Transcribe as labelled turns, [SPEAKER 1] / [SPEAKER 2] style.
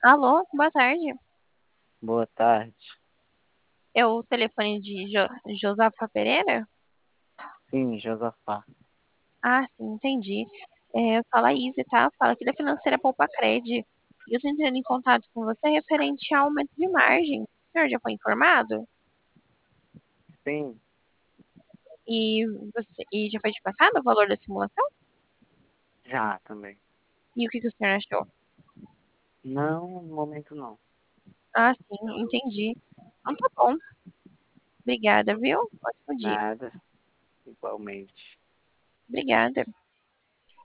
[SPEAKER 1] Alô, boa tarde.
[SPEAKER 2] Boa tarde.
[SPEAKER 1] É o telefone de Josafa Pereira?
[SPEAKER 2] Sim, Josafá.
[SPEAKER 1] Ah, sim, entendi. Fala a Izzy, tá? Fala aqui da financeira Poupa Cred. Eu tô entrando em contato com você referente ao aumento de margem. O senhor já foi informado?
[SPEAKER 2] Sim,
[SPEAKER 1] E já foi te passado o valor da simulação?
[SPEAKER 2] já também.
[SPEAKER 1] E o que o senhor achou?
[SPEAKER 2] Não, no momento não.
[SPEAKER 1] Ah, sim, entendi. Então tá bom. Obrigada, viu? Ótimo dia.
[SPEAKER 2] Nada, igualmente.
[SPEAKER 1] Obrigada.